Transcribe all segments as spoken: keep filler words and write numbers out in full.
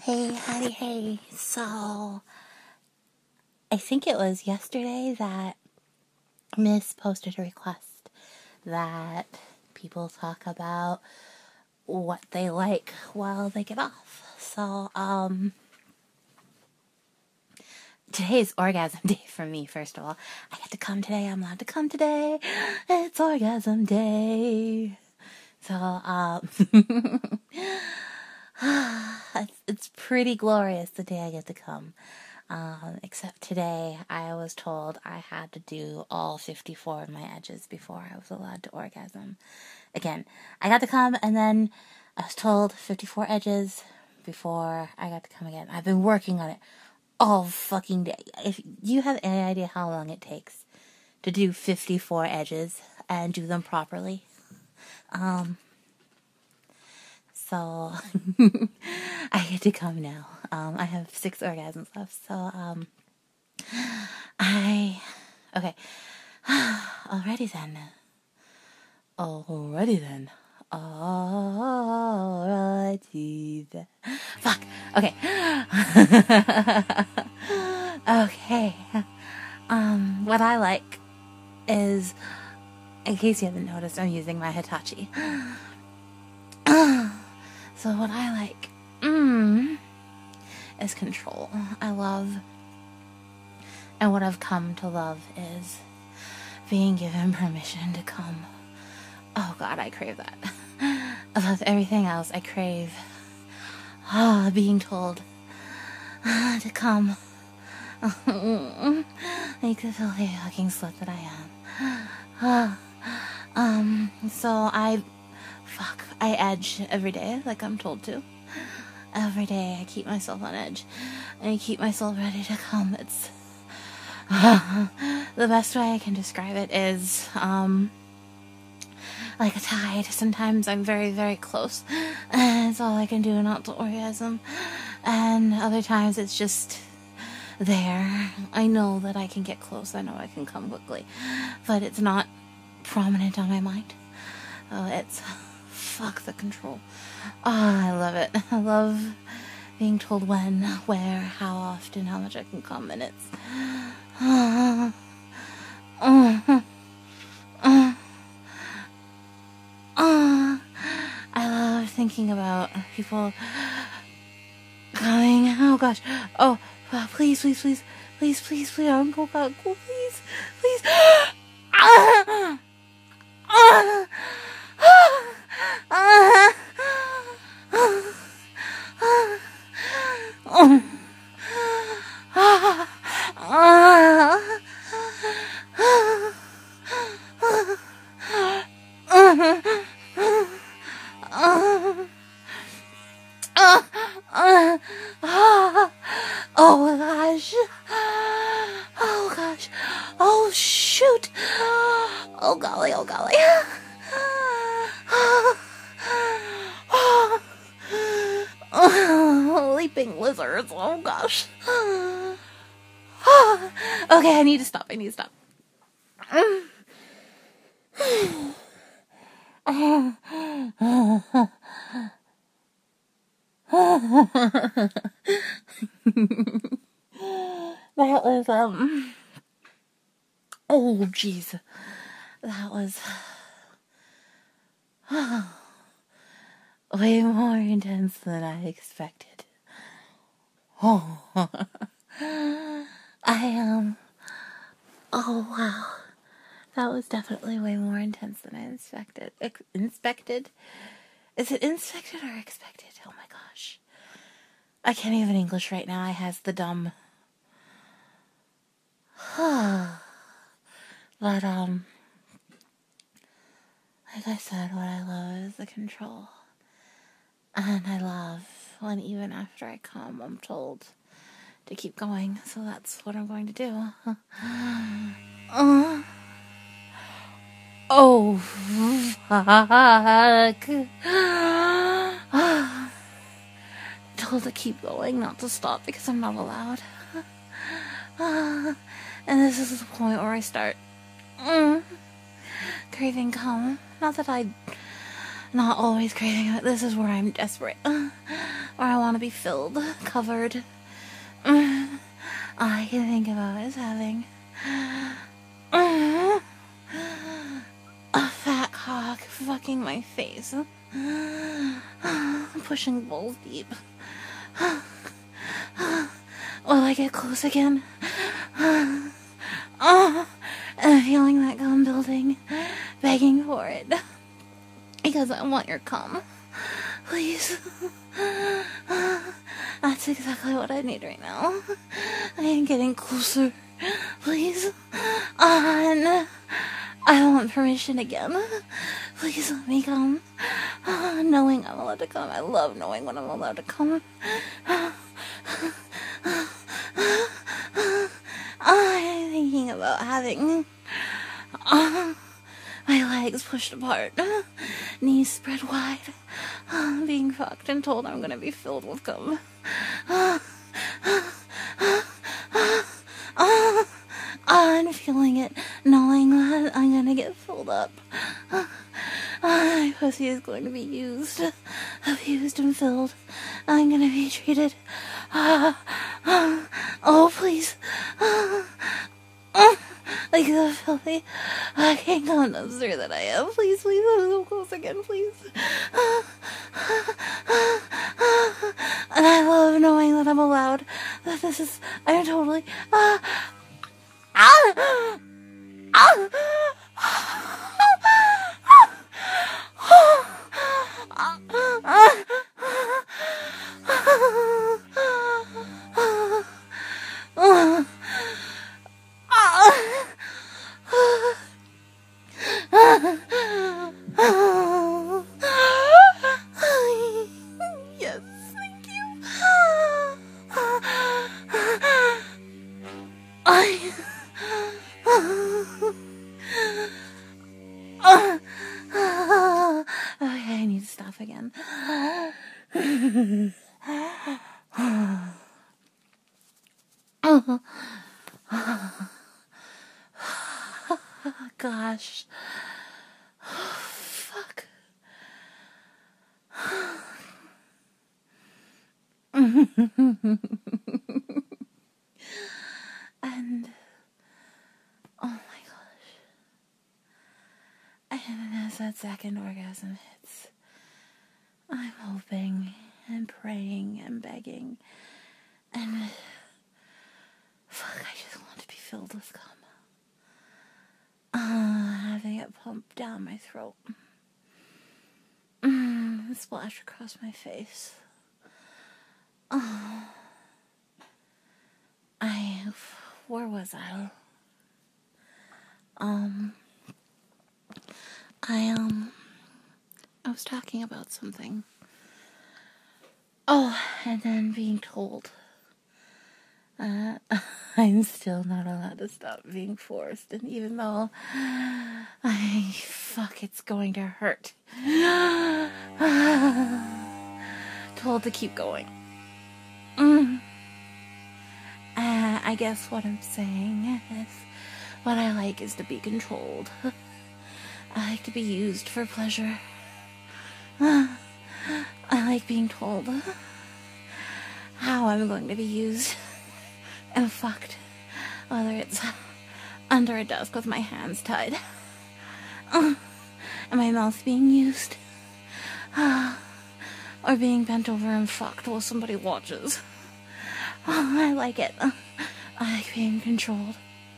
Hey, howdy, hey. So, I think it was yesterday that Miss posted a request that people talk about what they like while they get off. So, um, today's orgasm day for me, first of all. I get to come today. I'm allowed to come today. It's orgasm day. So, um, it's, it's pretty glorious the day I get to come. Um, except today I was told I had to do all fifty-four of my edges before I was allowed to orgasm. Again, I got to come and then I was told fifty-four edges before I got to come again. I've been working on it all fucking day. If you have any idea how long it takes to do fifty-four edges and do them properly, um, so I get to come now. Um, I have six orgasms left, so, um, I, okay, alrighty then, alrighty then, alrighty then, fuck, okay, okay, um, what I like is, in case you haven't noticed, I'm using my Hitachi. So what I like, mm, is control. I love, and what I've come to love is being given permission to come. Oh God, I crave that. Above everything else, I crave ah, being told ah, to come. Like the filthy fucking slut that I am. Ah, um, so I, fuck, I edge every day like I'm told to. Every day I keep myself on edge and I keep myself ready to come. It's uh, the best way I can describe it is um, like a tide. Sometimes I'm very, very close and it's all I can do not to orgasm, and other times it's just there. I know that I can get close. I know I can come quickly, but it's not prominent on my mind. Oh, it's fuck the control. Oh, I love it. I love being told when, where, how often, how much I can come, and it's uh, uh, uh, uh, I love thinking about people coming. Oh gosh. Oh, oh please, please, please, please, please, please, oh God, go, please, please. Ah, ah, ah, oh gosh. Oh gosh. Oh shoot. Oh golly, oh golly. Oh, leaping lizards. Oh gosh. Okay, I need to stop. I need to stop. That was, um, oh, jeez. That was way more intense than I expected. Oh, I, um, oh, wow. That was definitely way more intense than I expected. Ex- inspected? Is it inspected or expected? Oh my gosh. I can't even English right now. I has the dumb. But, um, like I said, what I love is the control. And I love when even after I come, I'm told to keep going. So that's what I'm going to do. uh, oh, fuck. Told to keep going, not to stop, because I'm not allowed. And this is the point where I start mm, craving cum. Not that I not always craving it. This is where I'm desperate. Or I want to be filled, covered. All I can think about is having a fat cock fucking my face, pushing balls deep. Will I get close again? And feeling that cum building, begging for it. Because I want your cum. Please. That's exactly what I need right now. I am getting closer. Please. And I want permission again. Please let me come. Knowing I'm allowed to come. I love knowing when I'm allowed to come. I'm thinking about having uh, my legs pushed apart, knees spread wide, uh, being fucked and told I'm gonna be filled with cum. Uh, uh, uh, uh, uh, I'm feeling it, knowing that I'm gonna get filled up. Uh, my pussy is going to be used, abused and filled. I'm gonna be treated. Uh, uh, oh, please. Uh, uh, like the filthy fucking condenser that I am. Please, please, I'm so close again, please. Uh, uh, uh, uh, and I love knowing that I'm allowed. That this is, I'm totally. Uh, ah, ah, yes, thank you. I. Okay, I need to stop again. Gosh. Fuck. And oh my gosh. And as that second orgasm hits, I'm hoping and praying and begging and fuck, I just want to be filled with cum. Uh, having it pump down my throat. Mm, splash across my face. Oh. I, where was I? Um, I, um, I was talking about something. Oh, and then being told, uh, I'm still not allowed to stop being forced, and even though I, fuck, it's going to hurt. Told to keep going. Mm. Uh, I guess what I'm saying is, what I like is to be controlled. I like to be used for pleasure. Uh, I like being told how I'm going to be used and fucked, whether it's under a desk with my hands tied, uh, and my mouth being used, uh, or being bent over and fucked while somebody watches. Oh, I like it. I like being controlled.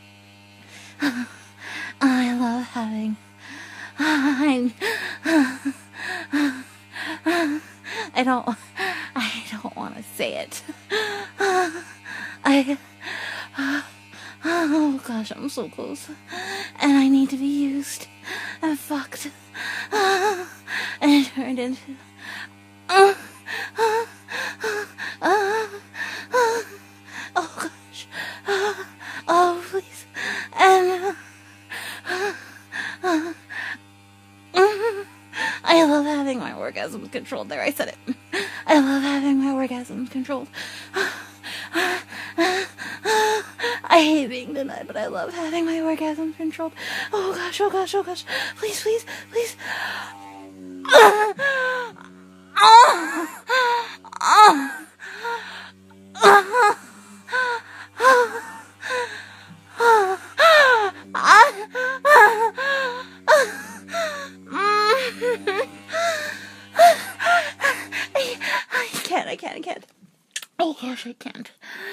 I love having. I don't. I don't want to say it. I. Oh gosh, I'm so close, and I need to be used and fucked, and it turned into. Uh, uh, uh, uh, uh, oh gosh. Uh, oh please. And uh, uh, uh, I love having my orgasms controlled. There, I said it. I love having my orgasms controlled. I hate being denied, but I love having my orgasms controlled. Oh gosh, oh gosh, oh gosh. Please, please, please. Uh, Oh, oh, I can't, I can't, I can't. Oh gosh, I can't.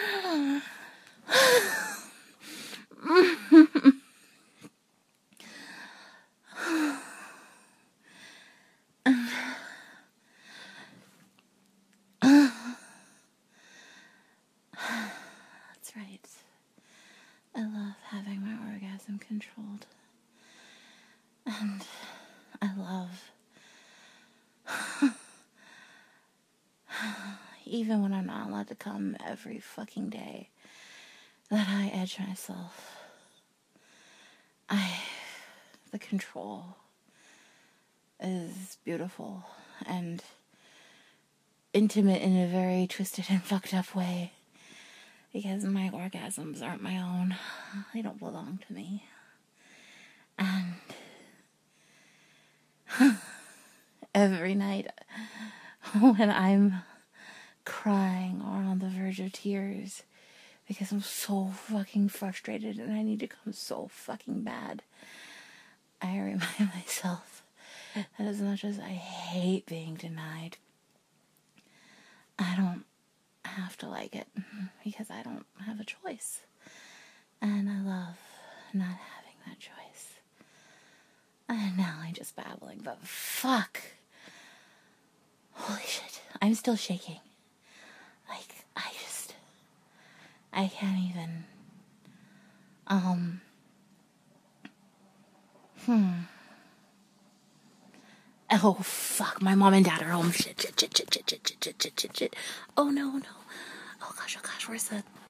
That's right. I love having my orgasm controlled. And I love, even when I'm not allowed to come every fucking day, that I edge myself. I, the control is beautiful and intimate in a very twisted and fucked up way. Because my orgasms aren't my own. They don't belong to me. And every night when I'm crying or on the verge of tears because I'm so fucking frustrated and I need to come so fucking bad, I remind myself that as much as I hate being denied, I don't have to like it because I don't have a choice. And I love not having that choice. And now I'm just babbling, but fuck. Holy shit. I'm still shaking. Like, I just, I can't even, um, hmm. Oh, fuck, my mom and dad are home. Shit, shit, shit, shit, shit, shit, shit, shit, shit, shit. Oh, no, no. Oh, gosh, oh, gosh, where's the...